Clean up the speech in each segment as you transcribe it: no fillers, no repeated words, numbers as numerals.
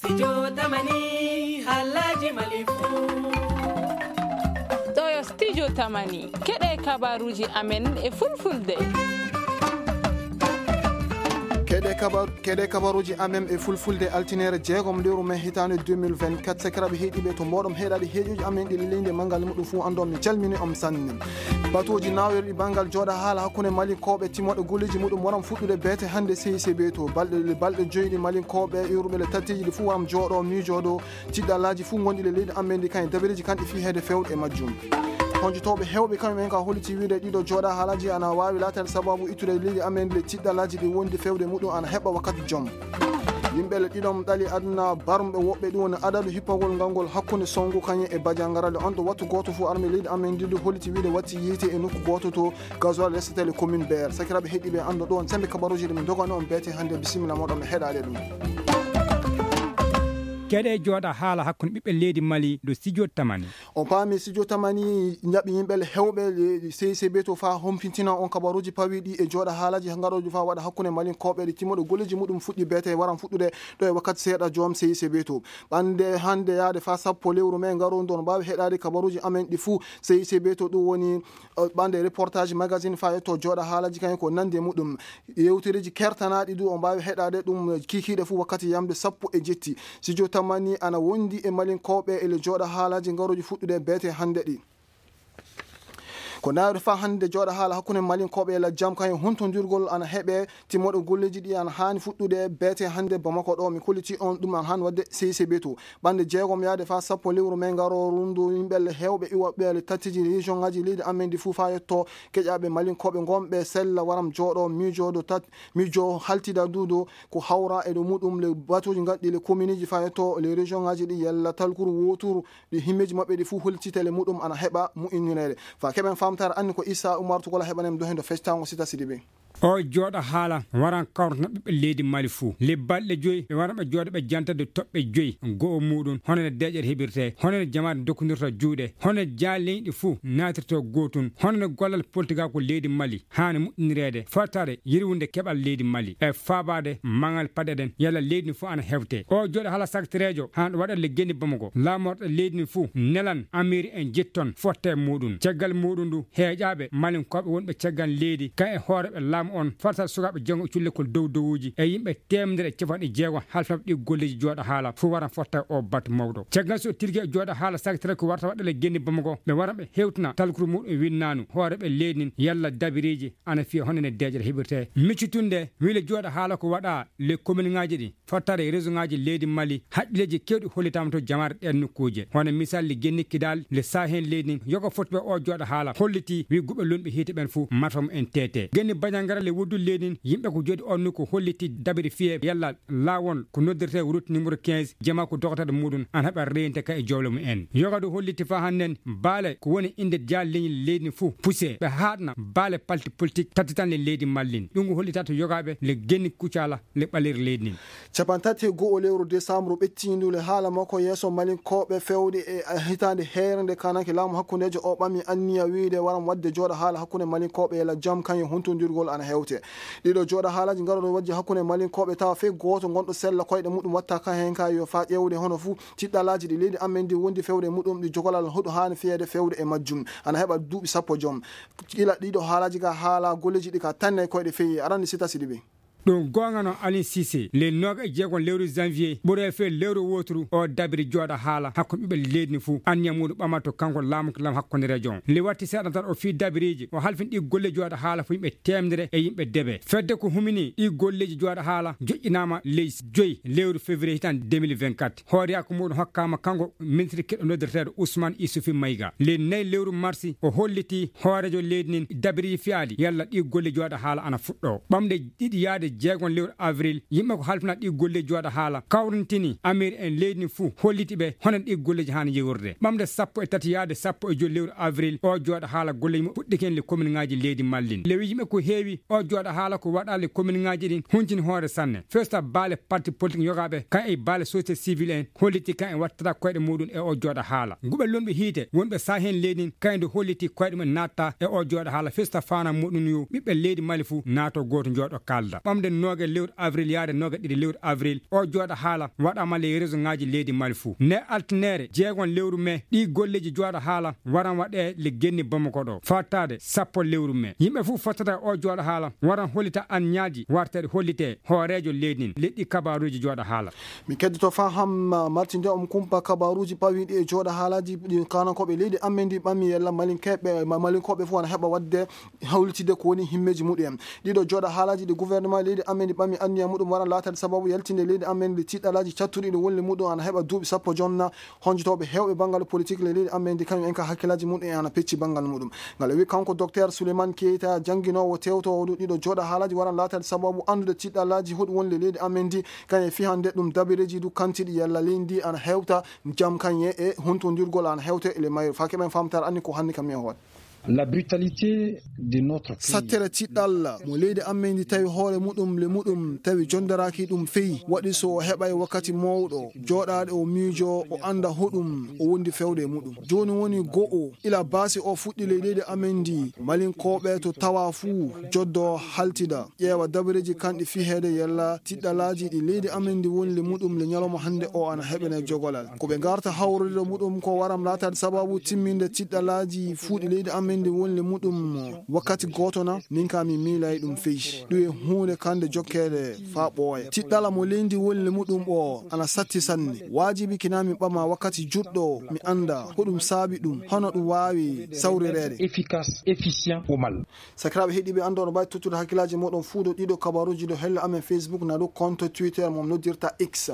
Studio Tamani Halaji Malifu. Toyo Studio Tamani keɗe kabaruji amen e fulfulde. Kede kabaruji amen e fulfulde altinere jeegom lewru men hitande 2024 sakiraɓe heeɗiɓe to moɗon heeɗade heeƴuji amen ɗi leydi mangal muɗum fuu ando mi calmini on sanni batuji nawirɗi bangal jooɗa haala hakkunde malinkoɓe timoɗe gulleji muɗum waram fuɗɗude beete hande CICB to balɗe joyɗi malinkoɓe yurɓe le tattiji ɗi fuu waram jooɗo miijoɗo tiɗɗalaji fuu gonɗi le leydi amen ɗi kañ dabiriji kanɗi fi heede fewɗe e majjum honjotoɓe hewɓe kañum en ka holliti wiide ɗiɗo jooɗa haalaji ana wawi latal sababu ittude leydi amen le tiɗɗalaji ɗi wondi fewde muɗum ana heɓa wakkati joom yimɓele ɗiɗon ɗali aduna barumɓe woɓɓe ɗum woni adadu hippagol ngangol hakkude songu kañum e badiangarale on ɗo wattu goto fo armi leydi amen ɗiɗo holliti wiide watti yiite e nokku goto to gasoil restetele commune beer sakiraɓe heeɗiɓe ando ɗon sembe kabaruji ɗi min dogani on beete hande bisimilla moɗon mi heeɗade ɗum keɗe jooɗa haala hakkunde ɓiɓɓe leydi Mali do Studio Tamani on paami Studio Tamani jaɓi yimɓele hewɓe CICB to fa hompitina on kabaruji pawiɗi e jooɗa haalaji garoji fa waɗa hakkunde malinkoɓe ɗi timoɗo golleji muɗum fuɗɗi beete waran fuɗɗude ɗo e wakkati seeɗa joom CICB to ɓande hande yaade fa sappo lewru men garodu on mbawi heɗade kabaruji amen ɗi fuu CICB to ɗum woni ɓande reportage magazine fa yetto jooɗa haalaji kañum ko nande muɗum yewtereji kertanaɗi du on mbawi heɗade ɗum kikiɗe fuu wakkati yamde sappo e jetti Studio Tamani ana wondi e malinkoɓe ele jooɗa haalaji garoji fuɗɗude beete hande ɗi ko nawri fa hande jooɗa haala hakkunde malinkoɓe e jam kañum hontodirgol ana heeɓe timmoɗo golleji ɗi ana hani fuɗɗude beete hande Bamako ɗo mi kolliti on ɗum ana hani wadde CICB to ɓande jeegom yaade fa sappo lewru men garo rundu yimɓelle hewɓe iwaɓɓele tattiji région ngaji leydi amen ɗi fuu fa yetto keƴaɓe malinkoɓe gonɓe sella waram jooɗo miijo haltida duudo ko hawra e ɗo muɗum le batuji gaɗɗi le commune ji fa yetto les région ngaji ɗi yalla talkuru woturu ɗi himmeji mabɓe ɗi fuu hollititele muɗum ana heɓa mu'inirede fa keɓen famtare anni ko Issa Oumar Tugola heɓanem do hendo festago sita Sidibé o jooɗa haala waran kawrata ɓiɓɓe leydi Mali fuu le balɗe joyi ɓe waran ɓe jooɗa ɓe jantade toɓɓe joyi go'o muɗum honone deƴƴere heɓirte honone jamaade dokkodirta juuɗe honone jaa leyɗi fuu natirto gotum honone gollal politique ko leydi Mali hani moƴƴinirede fottade yirwunde keɓal leydi Mali e faabade mangal paɗeɗen yalla leydi fuu ana hewte o jooɗa haala secrétaire han ɗo waɗat le genni Bamako lamorɗo leydi ni fuu nelan amiri en jetton fotte muɗum caggal muɗum ndu heeƴaɓe malinkoɓe wonɓe caggal leydi ka e hooreɓe on farta sukaɓe jango culle kol dowdowuji e yimɓe temedere capanɗe jeegom halfnaɓe ɗi golleji jooɗa haala fo waran fotta o batte mawɗo caggal so tirgue e jooɗa haala secrétaire ko warta waɗale genni Bamako ɓe waran ɓe hewtina talkuru muɗum e winnanu hooreɓe leydi nin yalla dabiriji ana fiya honene deƴƴere heɓirte miccitunde wile jooɗa haala ko waɗa les commune ngaji ɗi fottade région ngaji leydi Mali haƴƴileji kewɗi hollitama to jamare ɗen nokkuje hono misal le genni Kidal le Sahen leydi nin yogo fotɓe o jooɗa haala holliti wi guɓe lunɓe hiite ɓen fuu matfam en tete genni Badiangara le woddu leydi yimɓe ko jooɗi on ko holliti dabiri fiye yalla lawol ko noddirte route numéro 15 jama ko doktade muɗum an heɓa reyinte ka e jowle mumen yogado holliti fa hannen baale ko woni inde jaal leñi leydi fuu poussé ɓe haɗna baale palti politique tattitan le leydi Mallin ɗum ko hollita to yogaɓe le genni Kucala le ɓalir leydi nin capantati go'o lewru décembre ɓettindule haala makko yeeso malinkoɓe fewde e hitande heerende kanake laamu hakkudejo o ɓami anniya wiide waram wadde jooɗa haala hakkude malinkoɓe ela jam kañum hontodirgol ana hewte ɗiɗo jooɗa haalaji garoɗo wajji hakkude malinkoɓe tawa fe goto gonɗo sella koyɗe muɗum watta ka hen ka yo fa ƴewde hono fuu tiɗɗalaji ɗi leydi amen ndi wondi fewde muɗum ɗi jogolal hoɗo hani fiyede fewde e majjum ana heɓa duuɓi sappo joom ila ɗiɗo haalaji ka haala golleji ɗi ka tanne koyɗe feewi arandi Sita Sidibé ɗum gonga noon Alin Cissé le noga e jeegon lewru janvier ɓuure fe lewru woturu o dabiri jooɗa haala hakkude ɓiɓɓe leydi ni fuu anniya muɗum ɓamato kanko lam hakkude région li watti seeɗa tan o fi dabiriji o halfin ɗi golle jooɗa haala fo yimɓe temedere e yimɓe deeɓe fedde ko humini ɗi golleji jooɗa haala joƴƴinama ley joyi lewru février hitande 2024 hooreyako muɗum hokkama kanko ministre keɗɗo noddirteɗo Ousmane Issoufi Mayiga le 4 lewru marsi o holliti hoorejo leydi nin dabiriji fiyali yalla ɗi golle jooɗa haala ana fuɗɗo ɓamde ɗiɗi yaade jeegon lewru avril yimɓe ko halfina ɗi golle jooɗa haala kawrintini amiri en leydi ni fuu holliti ɓe honen ɗi golleji hani yewurde ɓamde sappo e tati yaade sappo e joyi lewru avril o jooɗa haala golleji mo puɗɗiken le commune ngaji leydi Mallin lewi yimɓe ko heewi o jooɗa haala ko waɗa le commune ngaji ɗin huncini hoore sanne festa baale parti politique yogaɓe kan e baale société civile en holliti kan e wattata koyɗe muɗum e o jooɗa haala guɓe lunɓe hiite wonɓe Sahen leydi kayde holliti koyɗe mumen natta e o jooɗa haala festa fana muɗum yo ɓiɓɓe leydi Mali fuu naato goto jooɗo kalda ɓamde hande noga lewru avril yaade noga ɗiɗi lewru avril o jooɗa haala waɗama le réseau ngaji leydi Mali fuu ne altinere jeegon lewru mai ɗi golleji jooɗa haala waran waɗe le genni Bamako ɗo fattade sappo lewru mai yimɓe fuu fottata o jooɗa haala waran hollita an ñaaji wartede hollite hoorejo leydi leɗɗi kabaruji jooɗa haala mi keddoto fa ham martinde kumpa kabaruji pawiɗi e jooɗa haalaji ɗi kanankoɓe leydi amen ndi ɓammi yalla malinkoɓe fof ana heɓa wadde hawlitide ko woni himmeji muɗum ɗiɗo jooɗa haalaji ɗi gouvernement leydi amen ndi ɓammi anniya muɗum waran latade sababu yaltinde leydi amen ndi tiɗɗalaji cattuɗi ɗi wonli muɗum ana heɓa duuɓi sappo jonna honjotoɓe hewɓe banggal politique le leydi amen ndi kañum en ka hakkillaji muɗum e ana pecci banggal muɗum ngal wi kanko docteur Souleymane Keita jangguinowo tewtowo ɗiɗo jooɗa haalaji waran latade sababu andude tiɗɗalaji hoɗum wonle leydi amen ndi kañe fi hande ɗum dabireji du kantiɗi yalla leydi ana hewta jam kañe e huntodirgol ana hewte ele mayre fa keɓen famtar anni ko hanni kam mi hoot La brutalité de notre pays. Sattere tiɗɗalla mo leydi amen ndi tawi hoore muɗum le muɗum tawi jondaraki ɗum feyi waɗi so o heɓay wakkati mawɗo jooɗaɗe o miijo o anda hoɗum o wondi fewde e muɗum joni woni go'o ila baasi o fuɗɗi leydi amen ndi malinkoɓe to tawa fuu joddo haltida ƴeewa dabareji kanɗi fihede yalla tiɗɗalaji ɗi leydi amen ndi woni le muɗum le ñalawma hande o ana heɓene jogolal ko ɓe garta hawrude muɗum ko waram latade sababu timminde tiɗɗalaji fuuɗi leydi amen ndi wonle muɗum wakkati goto na min ka mi miilay ɗum feyi ɗum e hunde kande jokkede fa ɓooya tiɗɗala mo leydi wonle muɗum o ana satti sanne wajibi kinami ɓama wakkati juɗɗo mi anda hoɗum saabi ɗum hono ɗum wawi sawrirede efficace efficient au mal sakiraɓe heeɗiɓe andono mbawi tottude hakkillaji moɗon fuu ɗo ɗiɗo kabaruji ɗo helle amen Facebook na ɗo compte Twitter mom noddirta X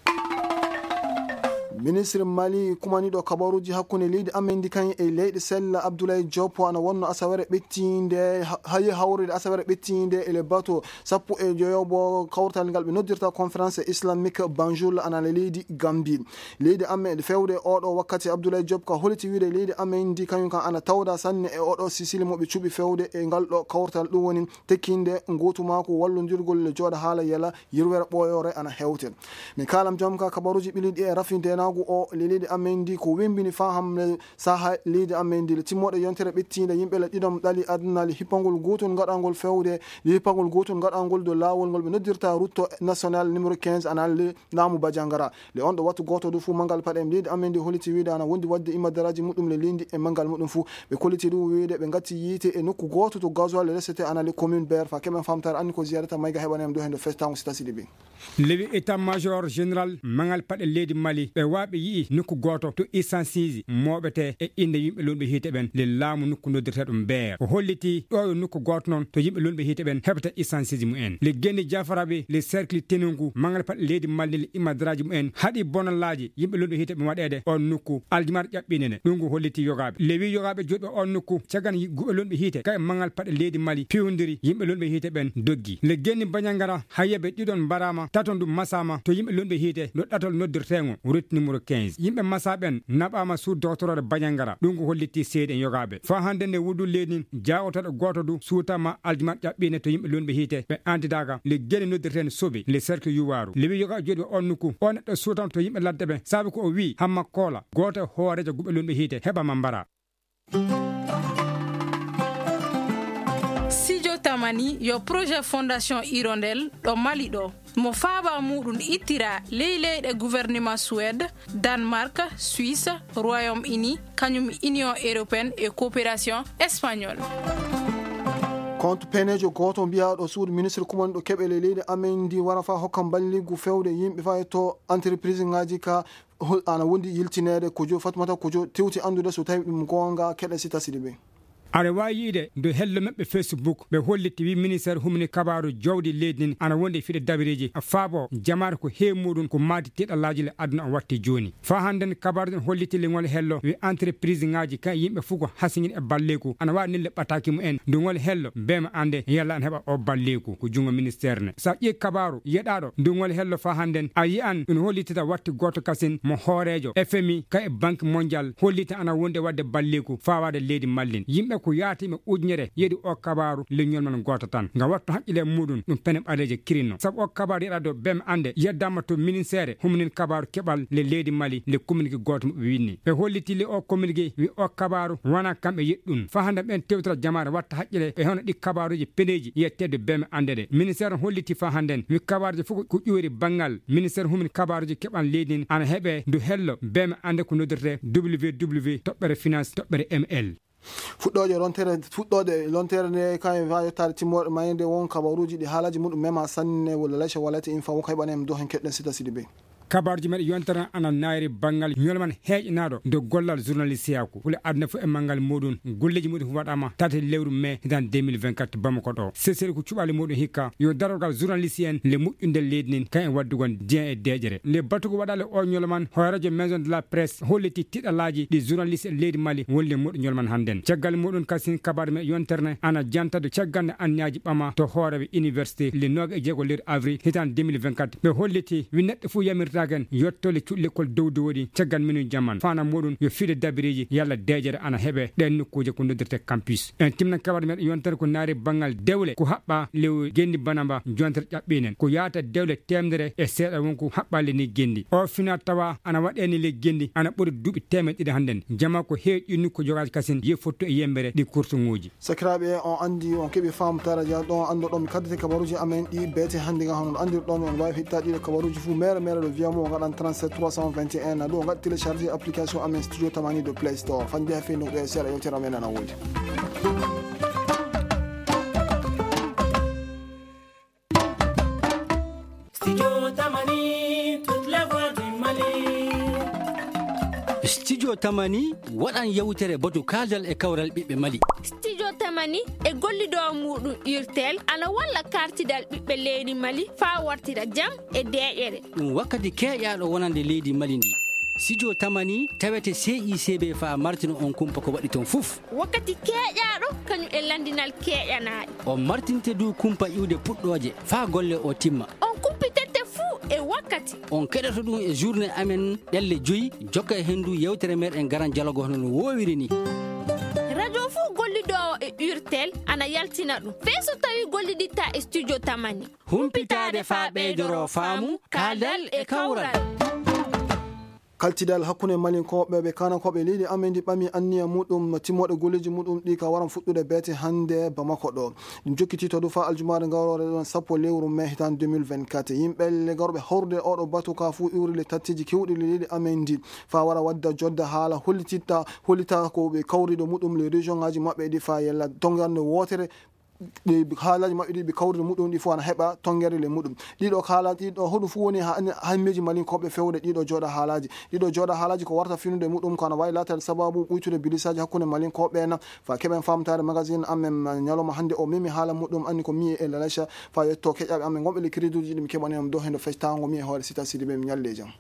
ministre Mali kumaniɗo kabaruji hakkunde leydi amen ndi kañum e leyɗe sella Abdoulaye Diop ana wonno asawere ɓettinde hayi hawride asawere ɓettinde ele bato sappo e joyobo kawtal ngal ɓe noddirta conférence islamique Banjul ana leydi Gambie leydi amen e fewde oɗo wakkati Abdoulaye Diop ka holiti wiide leydi amen ndi kañum kan ana tawda sanne e oɗo sisili moɓe cuɓi fewde e ngal ɗo kawtal ɗum woni tekkinde gotumako wallodirgol le jooɗa haala yala yirwere ɓoyore ana hewte min kalam jam ka kabaruji ɓiliɗi e rafintena o leydi amen ndi ko wembini fa hamle saha leydi amen ndi le timmoɗe yontere ɓettinde yimɓe le ɗiɗom ɗali aduna le hippangol gotol gaɗangol fewde le hippangol gotol gaɗangol do lawol ngol ɓe noddirta route national numéro 15 ana le laamu Badiangara le on ɗo wattu goto du fuu mangal paɗe leydi amen ndi holiti wiide ana wondi wadde imadaraji muɗum le leydi e mangal muɗum fuu ɓe koliti ɗum wiide ɓe gatti yiite e nokku goto to gasoil le resete ana le commune ber fa keɓen famtare anni ko ziyarata mayga heɓanem do hen do festango sita siɗi ɓe lewi état major général mangal paɗe leydi Mali ɓe waɓe yii nokku goto to essence moɓete e inde yimɓe lonɓe hiite ɓen le laamu nokku noddirta ɗum beer o holliti ɗo e nokku goto noon to yimɓe lonɓe hiite ɓen heɓata essence mumen le genni jafaraɓe le cercle tenungu mangal paɗe leydi Mali le imadaraji mumen haaɗi bonallaji yimɓe lonɓe hiite ɓe waɗede on nokku aldimat ƴaɓɓinene ɗum ngu holliti yogaɓe le wi yogaɓe joɗɓe on nokku caggan guɓe lonɓe hiite kay mangal paɗe leydi Mali pewdiri yimɓe lonɓe hiite ɓen doggi le genni Badiangara hayeɓe ɗiɗon mbarama taton ɗum masama to yimɓe lonɓe hiite no ɗatol noddirtego route numéro 15 yimɓe masaɓen naɓama sous doctorade Badiangara ɗum ko holliti seeɗi en yogaɓe fa hande nde wuddul leydi jawotoɗo goto du suutama aldimat ƴaɓɓine to yimɓe lonɓe hiite ɓe antidaka le gueɗe noddirten soɓi le cercle yuwaru le wi yogaɓe joɗi on nokku o neɗɗo suutama to yimɓe ladde ɓe saabi ko o wi hamma koola goto hoorejo guɓe lonɓe hiite heɓama mbara tamani yo projet fondation Hirondelle ɗo Mali ɗo mo faaba muɗum ittira leyɗe gouvernement Suède, Danemark, Suisse, Royaume-Uni kañum Union européenne et coopération espagnole compte penejo goto mbiyaɗo suudu ministre kumani ɗo keɓele leydi amen ndi wara fa hokka balligu fewde yimɓe fa to entreprise ngaji ka ana wondi yiltinede kojo Fatmata Kojo tewti andude so tawi ɗum gonga keɗe sita siɗi ɓe aɗa wawi yiide do hello mabɓe Facebook ɓe holliti wi ministére humni kabaru jawdi leydi ndi ana wonde fiɗe dabireji faabo jamaata ko heewi muɗum ko maadi tiɗɗalaji le aduna o watti joni fa hande kabaru ɗen holliti le ngol hello wi entreprise ngaji ka yimɓe fof ko hasiñin e balleku ana wawi nille ɓataki mumen ndu ngol hello mbema ande yalla an heɓa o balleku ko jungo ministére ne sa ƴeewi kabaru yeɗaɗo ndu ngol hello fa hande a yiyan ɗum hollitita watti goto kasin mo hoorejo FMI ka e banque mondial hollita ana wonde wadde balleku fa wade leydi Mali yimɓe ko yaati me ujñere yedi o kabaru le ñol man goto tan nga watto hakkile mudun dum penem aleje kirino sab o kabaru yeda do bem ande yeddama to ministère humnin kabaru kebal le leydi Mali le communiqué goto mo winni be holliti le o communiqué wi o kabaru wana kambe yeddun fa handa ben tewtra jamaare watta hakkile e hono di kabaruji peneji yettede bem ande de ministère holliti fa handen wi kabaruji fuko ko ƴuri bangal ministère humnin kabaruji keban leydi ana hebe du hello bem ande ko noderte www.finance.ml fuɗɗode lontere nde kayen wa yettade timmoɗe mayende won kabaruji ɗi haalaji muɗum mema sanne walla laysa walati info wo kayɓanem do hen keɗɗen sita sidi be kabarji men yontara ana nairi bangal nyolman heejnaado do gollal journaliste yako hule adna fu e mangal modun golleji modun wadama tata lewru mai dan 2024 bamako do sesere ko cubali modun hikka yo darogal journaliste en le mujjunde lednin kay en waddugon dien e dejere le batugo wadale o nyolman horaje maison de la presse holliti tidalaji di journaliste leydi Mali wolle modun nyolman handen caggal modun kasin kabar men yonterne ana jantade caggande annyaji bama to horabe université le noga e jego ler avril hitan 2024 be holliti wi neddo fu yamirta yottole culle kol dowdo wodi caggal minu jamman fana modun yo fide dabiriji yalla dejere ana hebe den nokkuje ko noddirte campus en timna kabar men yontere ko naari bangal dewle ko habba lew gendi banamba jontere jabbinen ko yaata dewle temdere e seeda wonko habbale ni gendi o fina tawa ana wadeni le gendi ana buri dubi temedde handen jama ko heejinu ko jogaji kasin ye fotto e yembere di kurtunguji sakrabe on andi on kebe fam taraja don ando don kadete kabaruji amen di bete hande ga honon andir don on wawi hittadi kabaruji fu mere do viamo ngadan 37 321 do ngat télécharger application amen studio tamani de Play Store fande fe no be sera yotira mena na wodi Studio Tamani, toute la voix du Mali. Studio Tamani waɗan yewtere bodu kaldal e kawral ɓiɓɓe Mali. Studio Tamani e gollido muɗum irtel ana walla kartidal ɓiɓɓe leydi Mali fa wartira jam e deƴere ɗum wakkati keƴaɗo wonande leydi Mali ndi. Studio Tamani tawete CICB fa martino on kumpa ko waɗi ton fuf. Wakkati keƴaɗo kañum e landinal keƴanaɗe o martinte du kumpa iwde puɗɗoje fa golle o timma. On kumpitette fuu e wakkati on keɗoto ɗum e journée amen ɗelle 5 jokka e hendu yewtere meɗen garan dialogue hono no wowiri ni. radio fuu gollidowo e urtel ana yaltina ɗum feeso tawi golliditta e studio Tamani humpitade fa ɓeydoro faamu kaldal e kawral kaltidal hakkunde malin koɓe be kana koɓe leydi amen di ɓami anniya muɗum timmoɗe golleji muɗum ɗi ka waran fuɗɗude beete hande bamako ɗo ɗum jokkiti to du fa aljumare gawrore ɗon sappo lewru mai hitan 2024 yimɓe le garɓe horde oɗo batu ka fu iwrile tattiji kewɗi le leydi amen di fa wara wadda jodda haala hollita ko ɓe kawriɗo muɗum le région ngaji maɓɓe ɗi fa yella tongarde wotere haalaji maɓɓe ɗi ɓe kawride muɗum ɗi fof ana heɓa tongere le muɗum ɗiɗo haalaji ɗiɗo hoɗum fu woni hammeji malin koɓe fewde ɗiɗo jooɗa haalaji ko warta finude muɗum ko ana wawi latade sababu ɓuytude bilisaji hakkude malin koɓe na fa keɓen famtare magazine amen ñalawma hande o mimi haala muɗum anni ko mi e lalacha fa yetto keƴaɓe amen gonɓe le crédit uji ɗi mi keɓanenam do hendo fectago mi e hoore sita sidi ɓe mi ñalle jam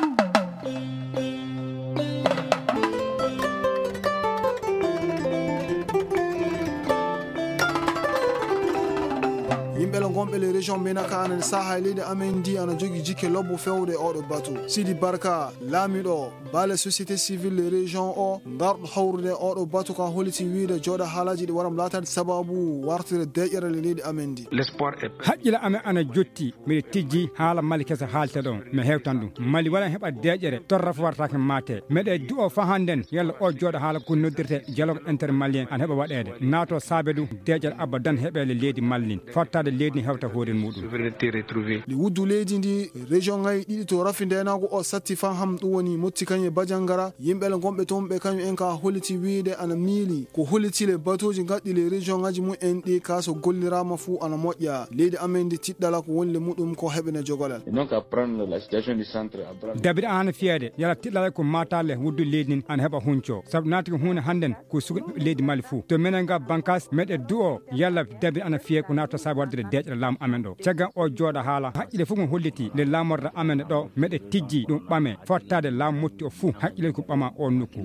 yimɓele gonɓe le région menaka anen saha e leydi amen ndi ana jogui jikke lobbo fewde oɗo batu Sidi Barka laamiɗo baale société civile le région o garɗo hawrude oɗo batu ka holliti wiide jooɗa haalaji ɗi waram latade sababu wartire deƴƴere le leydi amen ndi haqqila amen ana jotti miɗe tijji haala Mali kesa haalte ɗon mi hewtan ɗum Mali wala heɓa deƴƴere torrafo wartake mate meɗe du o fa handen yalla o jooɗa haala ko noddirte dialogue intermalien ana heɓa waɗede nato saabe ɗum deƴƴere abadan heɓele leydi Mali fottade leydi hewta hoore muɗum li wuddu leydi ndi région ngayi ɗiɗi to rafi ndenago o satti fan ham ɗum woni motti kañum e badiangara yimɓele gonɓe toon ɓe kañum en ka holliti wiide ana miili ko hollitile batoji gaɗɗi le région ngaji mum en ɗi ka so gollirama fuu ana moƴƴa leydi amen ndi tiɗɗala ko wonle muɗum ko heɓene jogolal dabira ana fiyede yala tiɗɗala ko matale wuddu leydi nin ana heɓa hunco saabu naati ko hunde handen ko suguɗ leydi Mali fuu to menen ga bankas meɗe du o yalla dabira ana fiye ko nato saabu waddire deƴƴere laamu amen ɗo caggal o jooɗa haala haqqille fof mo holliti nde laamorde amen ɗo meɗe tijji ɗum ɓame fottade laamu motti o fuu haqqille ko ɓama o nokku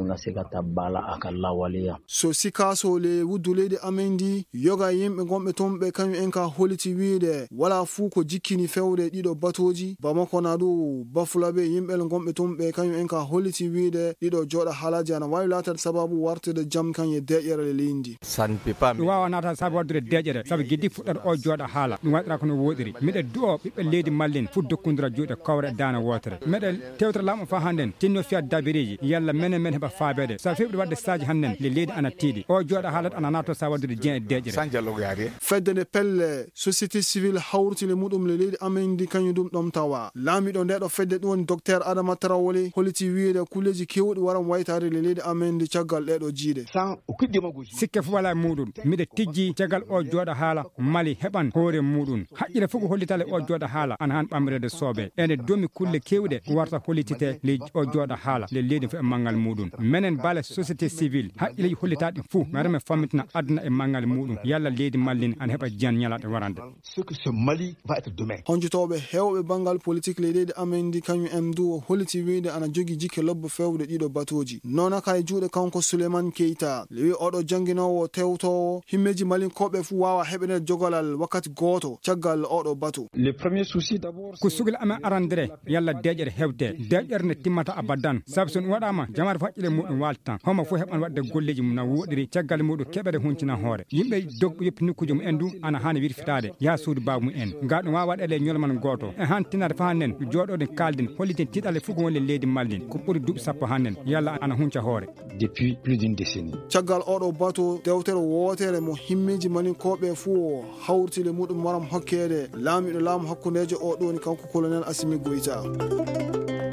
so sikaso le wuddu leydi amen ndi yoga yimɓe gonɓe toon ɓe kañum en ka holliti wiide wala fuu ko jikkini fewde ɗiɗo batoji bamako na ɗo bafulaɓe yimɓe gonɓe toon ɓe kañum en ka holliti wiide ɗiɗo jooɗa haalaji ana wawi latade sababu wartude jaam kañe deƴƴere leydi ɗum wawa nata sabu waddude deƴƴere saabu guiddi fuɗɗata o jooɗa haala ɗum waɗira kono woɗiri miɗe du'o ɓiɓɓe leydi mallen fu dokkodira juuɗe kawre dana wotere meɗe tewtere laamu fa hannden tinno fiyat dabiriji yalla menen men heɓa faabede sa fewɓe wadde saji hannden le leydi ana tiiɗi o jooɗa haalata ana nato sa waddude jeen e deƴƴere fedde nde pelle société civile hawrtile muɗum le leydi amen ndi kañum ɗum ɗom tawa laamiɗo ndeɗo fedde ɗum woni docteur Adama Traoré holliti wiide kulleji kewɗi waran waytade le leydi amen ndi caggal ɗeɗo jiiɗe sikke fu wala muɗum miɗe tijji caggal o jooɗa haala Mali heɓan hoore muɗum haqqille fof ko hollitale o jooɗa haala ana han ɓamrede soobe ene domi kulle kewɗe ko warta hollitite le o jooɗa haala le leydi fof e manggal muɗum menen baale société civile haqqilleji hollitaɗi fuu marame fammitina aduna e manggal muɗum yalla leydi mallin ana heɓa jan ñalaɗe warande honjotoɓe hewɓe bangal politique le leydi amen ndi kañum en du holliti wiide ana jogui jikke lobbo fewde ɗiɗo batoji nona ka e juuɗe kanko Souleymane Keita le wi oɗo janguinowo tewtowo himmeji malinkoɓe fu wawa heɓene jogolal wakkati goto caggal oɗo bato ko sugil amen arandere yalla deƴƴere hewde deƴƴere nde timmata abadan saabu so ɗum waɗama jamare fo haqqille muɗum waltan homo fof heɓan wadde golleji mum no woɗiri caggal muɗum keɓere huncina hoore yimɓe dogɓe yoppi nokkuji mum en du ana hani wirfitade yaha suudu babu mum en ga ɗum wawa waɗele ñolman goto e han tinade fa hannen jooɗoɗen kalden holliten tiɗale fof ko woni leydi mallin ko ɓuuri duuɓi sappo hannen yalla ana hunca hoore depuis plus d'une décennie caggal oɗo bato dewtere wotere mo himmeji malinkoɓe fuu hawrtile muɗum waram hokkede laamiɗo laamu hakkundejo o ɗo ni kanko colonel Assimi Goïta